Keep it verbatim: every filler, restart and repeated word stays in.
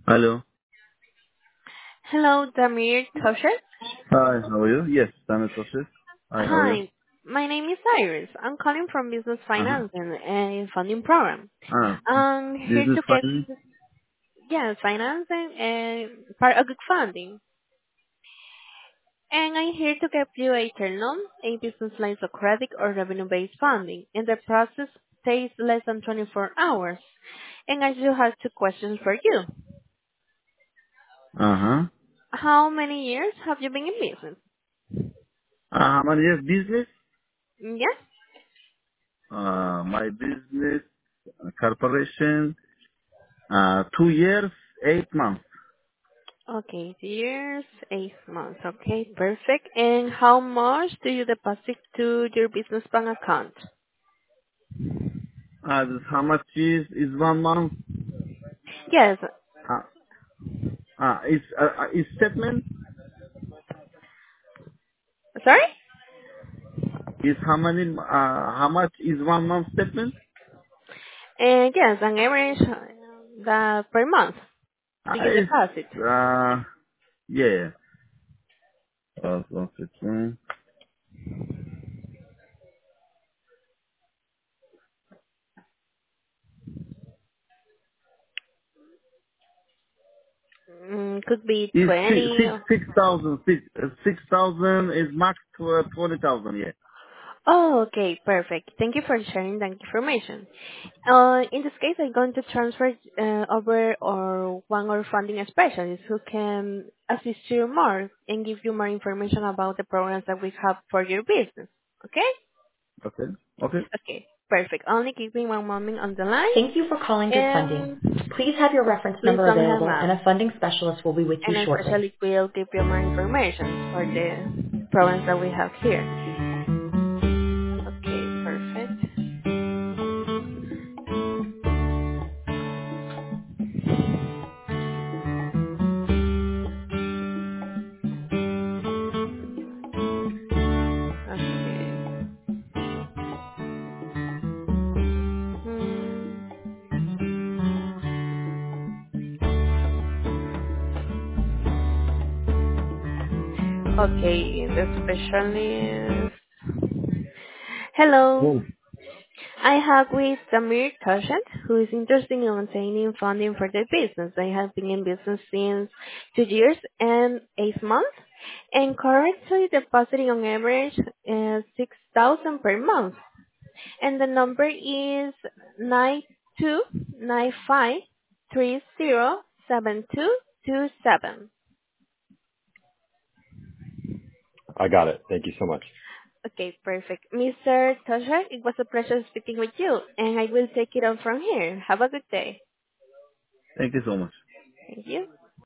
Hello. Hello, Damir Tosher. Hi, how are you? Yes, Daniel Toshes. Hi, how are you? Hi, my name is Iris. I'm calling from Business Uh-huh. Finance and a funding program. Ah, I'm here business to get, finance? yes, financing and part of good funding. And I'm here to get you a term loan, a business lines of credit or revenue-based funding. And the process takes less than twenty-four hours. And I still have two questions for you. Uh-huh. How many years have you been in business? Uh, how many years business? Yes? Uh, my business uh, corporation, uh, two years, eight months. Okay, years, eight months. Okay, perfect. And how much do you deposit to your business bank account? Uh, this how much is, is one month? Yes. Uh, uh, is, uh, uh, is statement? Sorry? Is how many, uh, how much is one month statement? And yes, an average uh, the per month. Uh, Do you it's, deposit? uh, yeah. Uh, one second. Mm, could be Is six twenty. six six thousand six uh, six thousand is max to uh, twenty thousand. Yeah. Oh, okay, perfect. Thank you for sharing that information. Uh, in this case, I'm going to transfer uh, over or one or funding specialist who can assist you more and give you more information about the programs that we have for your business. Okay? Okay. Okay. Okay, perfect. Only keep me one moment on the line, Thank you for calling Good Funding. and Please have your reference please number don't hang available and up. a funding specialist will be with you And I shortly. especially will give you more information for the programs that we have here. Okay, perfect. Okay. Hmm. Okay, the specialist. Hello. Well, I have with Samir Tashant, who is interested in obtaining funding for their business. They have been in business since two years and eight months, and currently depositing on average uh, six thousand per month. And the number is nine two nine five three zero seven two two seven. I got it. Thank you so much. Okay, perfect. mister Tashant, it was a pleasure speaking with you, and I will take it on from here. Have a good day. thank you so much. Thank you.